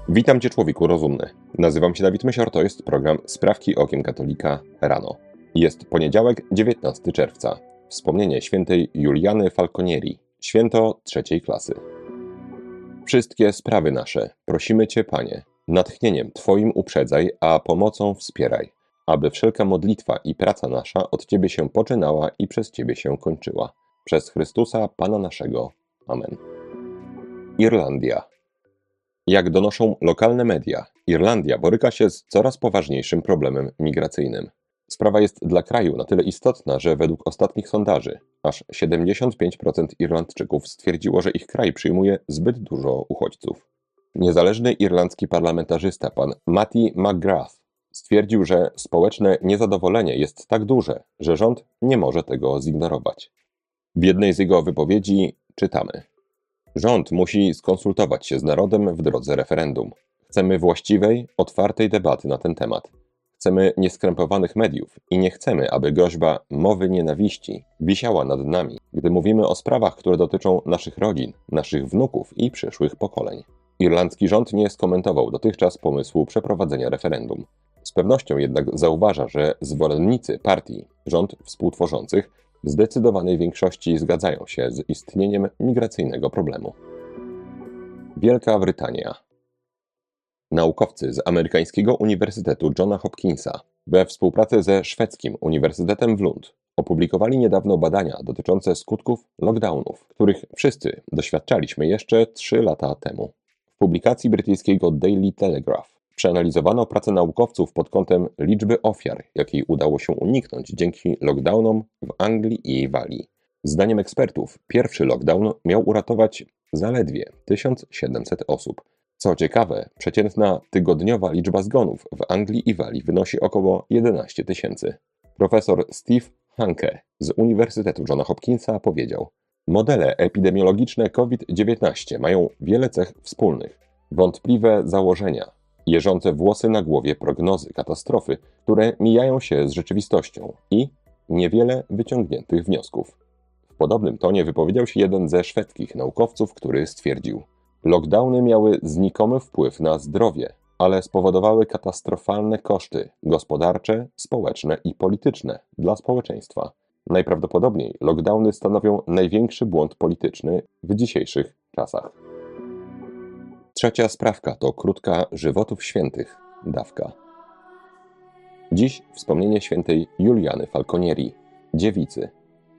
Witam Cię, człowieku rozumny. Nazywam się Dawid Mysior, to jest program Sprawki Okiem Katolika rano. Jest poniedziałek, 19 czerwca. Wspomnienie świętej Juliany Falconieri, święto trzeciej klasy. Wszystkie sprawy nasze, prosimy Cię, Panie, natchnieniem Twoim uprzedzaj, a pomocą wspieraj, aby wszelka modlitwa i praca nasza od Ciebie się poczynała i przez Ciebie się kończyła. Przez Chrystusa, Pana naszego. Amen. Irlandia. Jak donoszą lokalne media, Irlandia boryka się z coraz poważniejszym problemem migracyjnym. Sprawa jest dla kraju na tyle istotna, że według ostatnich sondaży aż 75% Irlandczyków stwierdziło, że ich kraj przyjmuje zbyt dużo uchodźców. Niezależny irlandzki parlamentarzysta pan Matty McGrath stwierdził, że społeczne niezadowolenie jest tak duże, że rząd nie może tego zignorować. W jednej z jego wypowiedzi czytamy: Rząd musi skonsultować się z narodem w drodze referendum. Chcemy właściwej, otwartej debaty na ten temat. Chcemy nieskrępowanych mediów i nie chcemy, aby groźba mowy nienawiści wisiała nad nami, gdy mówimy o sprawach, które dotyczą naszych rodzin, naszych wnuków i przyszłych pokoleń. Irlandzki rząd nie skomentował dotychczas pomysłu przeprowadzenia referendum. Z pewnością jednak zauważa, że zwolennicy partii rząd współtworzących w zdecydowanej większości zgadzają się z istnieniem migracyjnego problemu. Wielka Brytania. Naukowcy z amerykańskiego Uniwersytetu Johna Hopkinsa we współpracy ze szwedzkim Uniwersytetem w Lund opublikowali niedawno badania dotyczące skutków lockdownów, których wszyscy doświadczaliśmy jeszcze 3 lata temu. W publikacji brytyjskiego Daily Telegraph przeanalizowano pracę naukowców pod kątem liczby ofiar, jakiej udało się uniknąć dzięki lockdownom w Anglii i Walii. Zdaniem ekspertów, pierwszy lockdown miał uratować zaledwie 1700 osób. Co ciekawe, przeciętna tygodniowa liczba zgonów w Anglii i Walii wynosi około 11 000. Profesor Steve Hanke z Uniwersytetu Johna Hopkinsa powiedział: Modele epidemiologiczne COVID-19 mają wiele cech wspólnych. Wątpliwe założenia, jeżące włosy na głowie prognozy katastrofy, które mijają się z rzeczywistością i niewiele wyciągniętych wniosków. W podobnym tonie wypowiedział się jeden ze szwedzkich naukowców, który stwierdził: Lockdowny miały znikomy wpływ na zdrowie, ale spowodowały katastrofalne koszty gospodarcze, społeczne i polityczne dla społeczeństwa. Najprawdopodobniej lockdowny stanowią największy błąd polityczny w dzisiejszych czasach. Trzecia sprawka to krótka żywotów świętych, dawka. Dziś wspomnienie świętej Juliany Falconieri, dziewicy.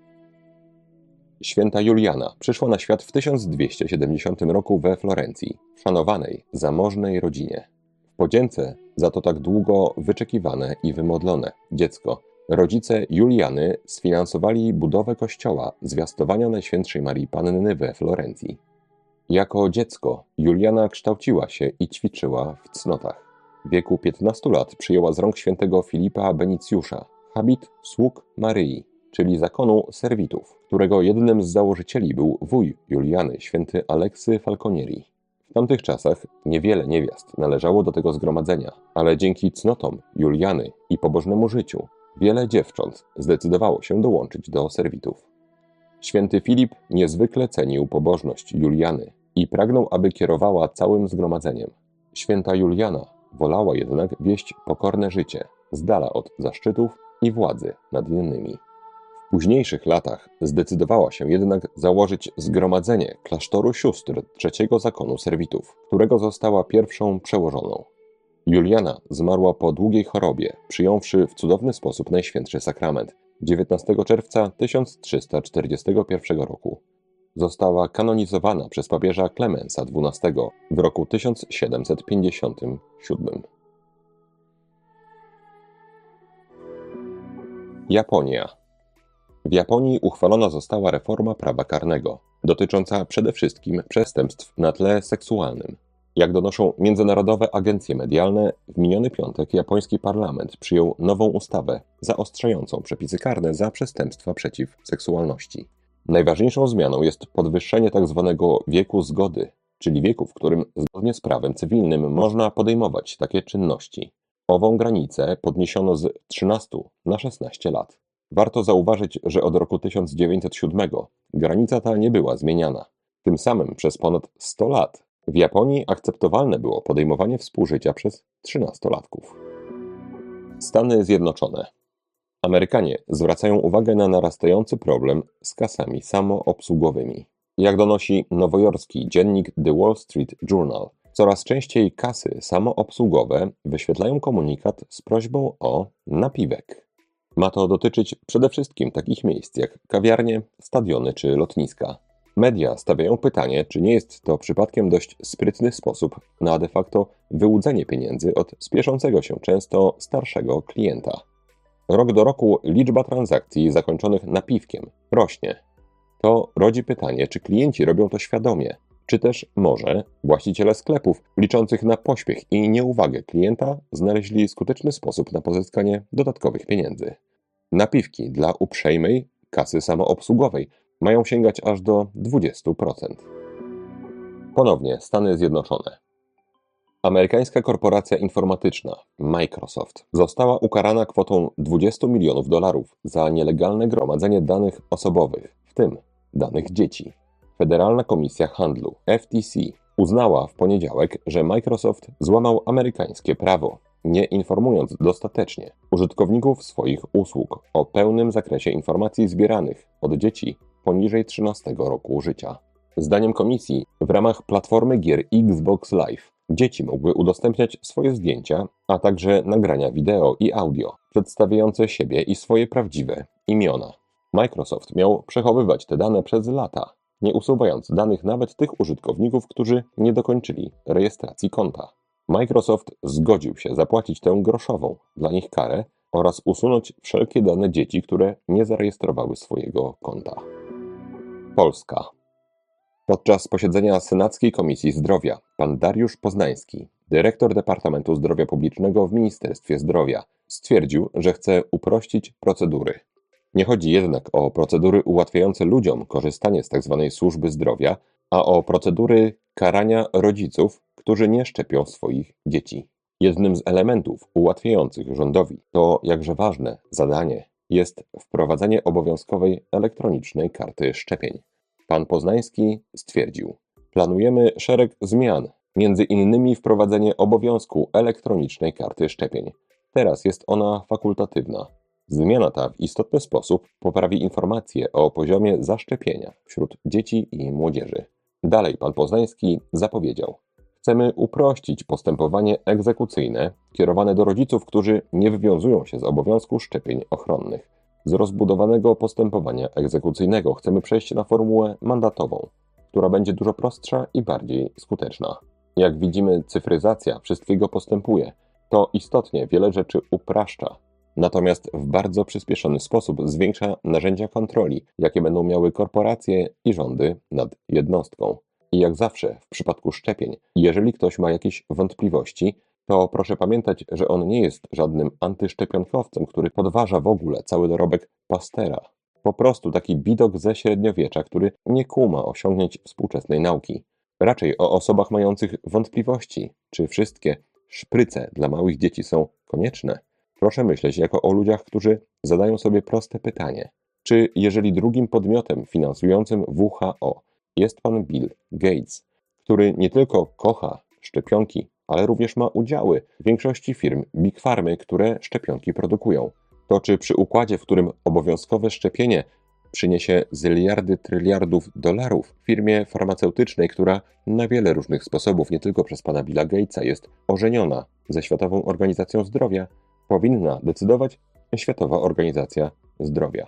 Święta Juliana przyszła na świat w 1270 roku we Florencji, w szanowanej, zamożnej rodzinie. W podzięce za to tak długo wyczekiwane i wymodlone dziecko, rodzice Juliany sfinansowali budowę kościoła Zwiastowania Najświętszej Marii Panny we Florencji. Jako dziecko Juliana kształciła się i ćwiczyła w cnotach. W wieku 15 lat przyjęła z rąk świętego Filipa Benicjusza habit sług Maryi, czyli zakonu serwitów, którego jednym z założycieli był wuj Juliany, święty Aleksy Falconieri. W tamtych czasach niewiele niewiast należało do tego zgromadzenia, ale dzięki cnotom Juliany i pobożnemu życiu wiele dziewcząt zdecydowało się dołączyć do serwitów. Święty Filip niezwykle cenił pobożność Juliany i pragnął, aby kierowała całym zgromadzeniem. Święta Juliana wolała jednak wieść pokorne życie, z dala od zaszczytów i władzy nad innymi. W późniejszych latach zdecydowała się jednak założyć zgromadzenie klasztoru sióstr trzeciego zakonu serwitów, którego została pierwszą przełożoną. Juliana zmarła po długiej chorobie, przyjąwszy w cudowny sposób Najświętszy Sakrament 19 czerwca 1341 roku. Została kanonizowana przez papieża Klemensa XII w roku 1757. Japonia. W Japonii uchwalona została reforma prawa karnego, dotycząca przede wszystkim przestępstw na tle seksualnym. Jak donoszą międzynarodowe agencje medialne, w miniony piątek japoński parlament przyjął nową ustawę zaostrzającą przepisy karne za przestępstwa przeciw seksualności. Najważniejszą zmianą jest podwyższenie tzw. wieku zgody, czyli wieku, w którym zgodnie z prawem cywilnym można podejmować takie czynności. Ową granicę podniesiono z 13 na 16 lat. Warto zauważyć, że od roku 1907 granica ta nie była zmieniana. Tym samym przez ponad 100 lat W Japonii akceptowalne było podejmowanie współżycia przez 13-latków. Stany Zjednoczone. Amerykanie zwracają uwagę na narastający problem z kasami samoobsługowymi. Jak donosi nowojorski dziennik The Wall Street Journal, coraz częściej kasy samoobsługowe wyświetlają komunikat z prośbą o napiwek. Ma to dotyczyć przede wszystkim takich miejsc jak kawiarnie, stadiony czy lotniska. Media stawiają pytanie, czy nie jest to przypadkiem dość sprytny sposób na de facto wyłudzenie pieniędzy od spieszącego się często starszego klienta. Rok do roku liczba transakcji zakończonych napiwkiem rośnie. To rodzi pytanie, czy klienci robią to świadomie, czy też może właściciele sklepów liczących na pośpiech i nieuwagę klienta znaleźli skuteczny sposób na pozyskanie dodatkowych pieniędzy. Napiwki dla uprzejmej kasy samoobsługowej mają sięgać aż do 20%. Ponownie Stany Zjednoczone. Amerykańska korporacja informatyczna Microsoft została ukarana kwotą $20 milionów za nielegalne gromadzenie danych osobowych, w tym danych dzieci. Federalna Komisja Handlu FTC uznała w poniedziałek, że Microsoft złamał amerykańskie prawo, nie informując dostatecznie użytkowników swoich usług o pełnym zakresie informacji zbieranych od dzieci poniżej 13 roku życia. Zdaniem komisji, w ramach platformy gier Xbox Live dzieci mogły udostępniać swoje zdjęcia, a także nagrania wideo i audio przedstawiające siebie i swoje prawdziwe imiona. Microsoft miał przechowywać te dane przez lata, nie usuwając danych nawet tych użytkowników, którzy nie dokończyli rejestracji konta. Microsoft zgodził się zapłacić tę groszową dla nich karę oraz usunąć wszelkie dane dzieci, które nie zarejestrowały swojego konta. Polska. Podczas posiedzenia Senackiej Komisji Zdrowia pan Dariusz Poznański, dyrektor Departamentu Zdrowia Publicznego w Ministerstwie Zdrowia, stwierdził, że chce uprościć procedury. Nie chodzi jednak o procedury ułatwiające ludziom korzystanie z tzw. służby zdrowia, a o procedury karania rodziców, którzy nie szczepią swoich dzieci. Jednym z elementów ułatwiających rządowi to jakże ważne zadanie jest wprowadzenie obowiązkowej elektronicznej karty szczepień. Pan Poznański stwierdził: planujemy szereg zmian, między innymi wprowadzenie obowiązku elektronicznej karty szczepień. Teraz jest ona fakultatywna. Zmiana ta w istotny sposób poprawi informacje o poziomie zaszczepienia wśród dzieci i młodzieży. Dalej pan Poznański zapowiedział: chcemy uprościć postępowanie egzekucyjne kierowane do rodziców, którzy nie wywiązują się z obowiązku szczepień ochronnych. Z rozbudowanego postępowania egzekucyjnego chcemy przejść na formułę mandatową, która będzie dużo prostsza i bardziej skuteczna. Jak widzimy, cyfryzacja wszystkiego postępuje. To istotnie wiele rzeczy upraszcza, natomiast w bardzo przyspieszony sposób zwiększa narzędzia kontroli, jakie będą miały korporacje i rządy nad jednostką. I jak zawsze w przypadku szczepień, jeżeli ktoś ma jakieś wątpliwości, to proszę pamiętać, że on nie jest żadnym antyszczepionkowcem, który podważa w ogóle cały dorobek Pastera. Po prostu taki bidok ze średniowiecza, który nie kuma osiągnięć współczesnej nauki. Raczej o osobach mających wątpliwości, czy wszystkie szpryce dla małych dzieci są konieczne. Proszę myśleć jako o ludziach, którzy zadają sobie proste pytanie. Czy jeżeli drugim podmiotem finansującym WHO jest pan Bill Gates, który nie tylko kocha szczepionki, ale również ma udziały w większości firm Big Pharmy, które szczepionki produkują, to czy przy układzie, w którym obowiązkowe szczepienie przyniesie zyliardy tryliardów dolarów firmie farmaceutycznej, która na wiele różnych sposobów, nie tylko przez pana Billa Gatesa, jest ożeniona ze Światową Organizacją Zdrowia, powinna decydować Światowa Organizacja Zdrowia.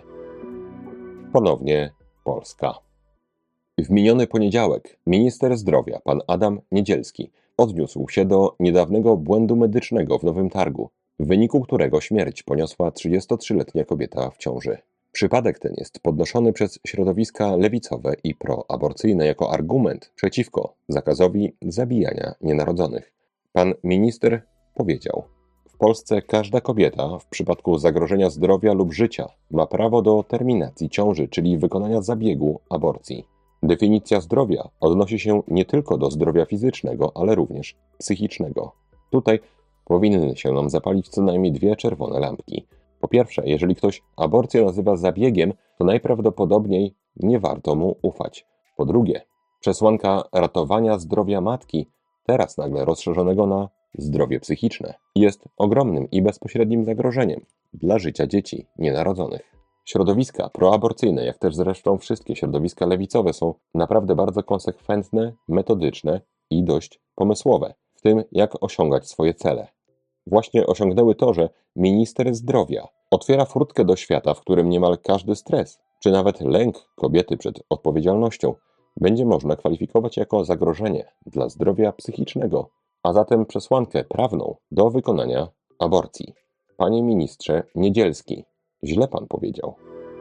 Ponownie Polska. W miniony poniedziałek minister zdrowia, pan Adam Niedzielski, odniósł się do niedawnego błędu medycznego w Nowym Targu, w wyniku którego śmierć poniosła 33-letnia kobieta w ciąży. Przypadek ten jest podnoszony przez środowiska lewicowe i proaborcyjne jako argument przeciwko zakazowi zabijania nienarodzonych. Pan minister powiedział: w Polsce każda kobieta w przypadku zagrożenia zdrowia lub życia ma prawo do terminacji ciąży, czyli wykonania zabiegu aborcji. Definicja zdrowia odnosi się nie tylko do zdrowia fizycznego, ale również psychicznego. Tutaj powinny się nam zapalić co najmniej dwie czerwone lampki. Po pierwsze, jeżeli ktoś aborcję nazywa zabiegiem, to najprawdopodobniej nie warto mu ufać. Po drugie, Przesłanka ratowania zdrowia matki, teraz nagle rozszerzonego na zdrowie psychiczne, jest ogromnym i bezpośrednim zagrożeniem dla życia dzieci nienarodzonych. Środowiska proaborcyjne, jak też zresztą wszystkie środowiska lewicowe, są naprawdę bardzo konsekwentne, metodyczne i dość pomysłowe w tym, jak osiągać swoje cele. Właśnie osiągnęły to, że minister zdrowia otwiera furtkę do świata, w którym niemal każdy stres, czy nawet lęk kobiety przed odpowiedzialnością będzie można kwalifikować jako zagrożenie dla zdrowia psychicznego, a zatem przesłankę prawną do wykonania aborcji. Panie ministrze Niedzielski, źle pan powiedział.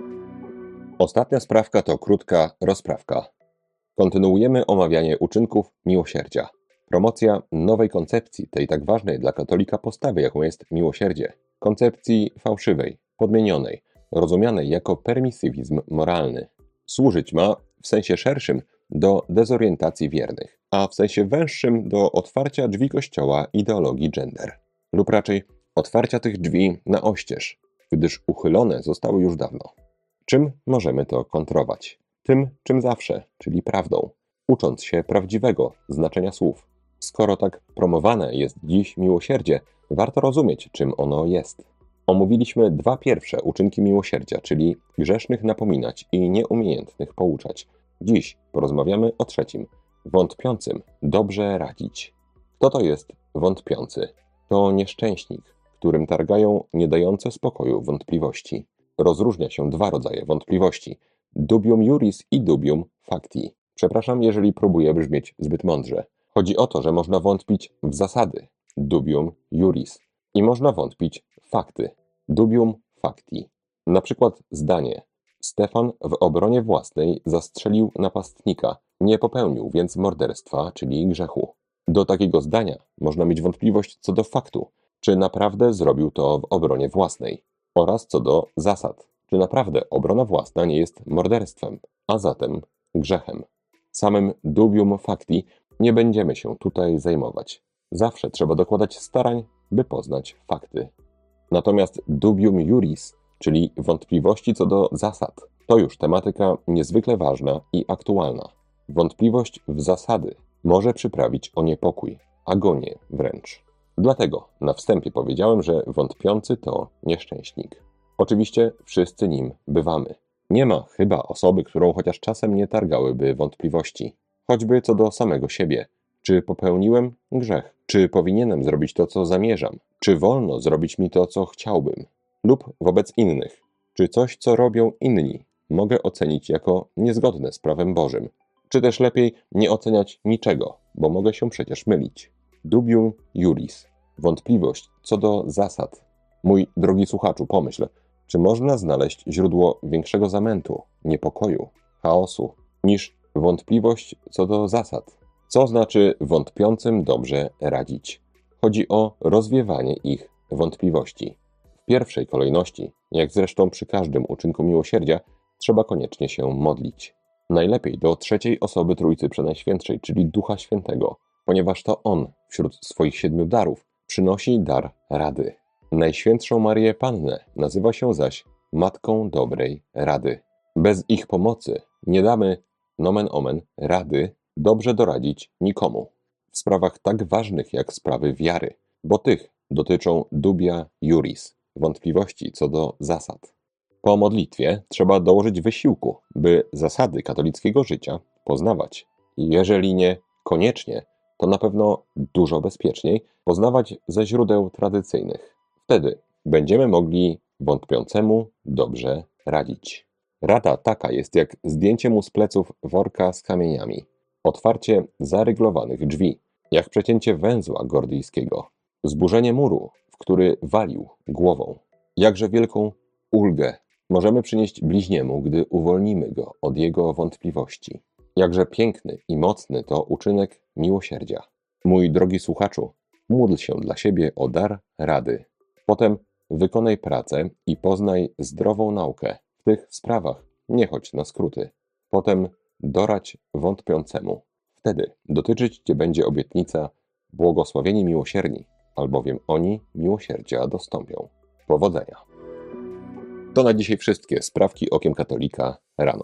Ostatnia sprawka to krótka rozprawka. Kontynuujemy omawianie uczynków miłosierdzia. Promocja nowej koncepcji, tej tak ważnej dla katolika postawy, jaką jest miłosierdzie. Koncepcji fałszywej, podmienionej, rozumianej jako permisywizm moralny. Służyć ma w sensie szerszym do dezorientacji wiernych, a w sensie węższym do otwarcia drzwi Kościoła ideologii gender. Lub raczej otwarcia tych drzwi na oścież, gdyż uchylone zostały już dawno. Czym możemy to kontrować? Tym, czym zawsze, czyli prawdą, ucząc się prawdziwego znaczenia słów. Skoro tak promowane jest dziś miłosierdzie, warto rozumieć, czym ono jest. Omówiliśmy dwa pierwsze uczynki miłosierdzia, czyli grzesznych napominać i nieumiejętnych pouczać. Dziś porozmawiamy o trzecim, wątpiącym dobrze radzić. Kto to jest wątpiący? To nieszczęśnik, którym targają nie dające spokoju wątpliwości. Rozróżnia się dwa rodzaje wątpliwości: dubium iuris i dubium facti. Przepraszam, jeżeli próbuję brzmieć zbyt mądrze. Chodzi o to, że można wątpić w zasady, dubium iuris, i można wątpić w fakty, dubium facti. Na przykład zdanie: Stefan w obronie własnej zastrzelił napastnika, nie popełnił więc morderstwa, czyli grzechu. Do takiego zdania można mieć wątpliwość co do faktu, czy naprawdę zrobił to w obronie własnej, oraz co do zasad, czy naprawdę obrona własna nie jest morderstwem, a zatem grzechem. Samym dubium facti nie będziemy się tutaj zajmować. Zawsze trzeba dokładać starań, by poznać fakty. Natomiast dubium iuris, czyli wątpliwości co do zasad, to już tematyka niezwykle ważna i aktualna. Wątpliwość w zasady może przyprawić o niepokój, agonię wręcz. Dlatego na wstępie powiedziałem, że wątpiący to nieszczęśnik. Oczywiście wszyscy nim bywamy. Nie ma chyba osoby, którą chociaż czasem nie targałyby wątpliwości. Choćby co do samego siebie. Czy popełniłem grzech? Czy powinienem zrobić to, co zamierzam? Czy wolno zrobić mi to, co chciałbym? Lub wobec innych. Czy coś, co robią inni, mogę ocenić jako niezgodne z prawem Bożym? Czy też lepiej nie oceniać niczego, bo mogę się przecież mylić? Dubium iuris. Wątpliwość co do zasad. Mój drogi słuchaczu, pomyśl, czy można znaleźć źródło większego zamętu, niepokoju, chaosu, niż wątpliwość co do zasad? Co znaczy wątpiącym dobrze radzić? Chodzi o rozwiewanie ich wątpliwości. W pierwszej kolejności, jak zresztą przy każdym uczynku miłosierdzia, trzeba koniecznie się modlić. Najlepiej do trzeciej osoby Trójcy Przenajświętszej, czyli Ducha Świętego, ponieważ to On wśród swoich 7 darów przynosi dar rady. Najświętszą Marię Pannę nazywa się zaś Matką Dobrej Rady. Bez ich pomocy nie damy, nomen omen, rady dobrze doradzić nikomu w sprawach tak ważnych jak sprawy wiary, bo tych dotyczą dubia iuris, wątpliwości co do zasad. Po modlitwie trzeba dołożyć wysiłku, by zasady katolickiego życia poznawać. Jeżeli nie koniecznie, to na pewno dużo bezpieczniej poznawać ze źródeł tradycyjnych. Wtedy będziemy mogli wątpiącemu dobrze radzić. Rada taka jest jak zdjęcie mu z pleców worka z kamieniami, otwarcie zaryglowanych drzwi, jak przecięcie węzła gordyjskiego, zburzenie muru, w który walił głową. Jakże wielką ulgę możemy przynieść bliźniemu, gdy uwolnimy go od jego wątpliwości. Jakże piękny i mocny to uczynek miłosierdzia. Mój drogi słuchaczu, módl się dla siebie o dar rady. Potem wykonaj pracę i poznaj zdrową naukę. W tych sprawach nie chodź na skróty. Potem doradź wątpiącemu. Wtedy dotyczyć Cię będzie obietnica: błogosławieni miłosierni, albowiem oni miłosierdzia dostąpią. Powodzenia. To na dzisiaj wszystkie sprawki Okiem Katolika rano.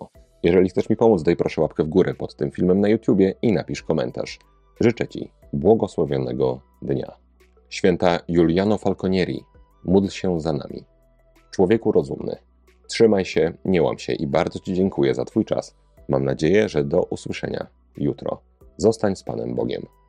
Jeżeli chcesz mi pomóc, daj proszę łapkę w górę pod tym filmem na YouTubie i napisz komentarz. Życzę Ci błogosławionego dnia. Święta Juliano Falconieri, módl się za nami. Człowieku rozumny, trzymaj się, nie łam się i bardzo Ci dziękuję za Twój czas. Mam nadzieję, że do usłyszenia jutro. Zostań z Panem Bogiem.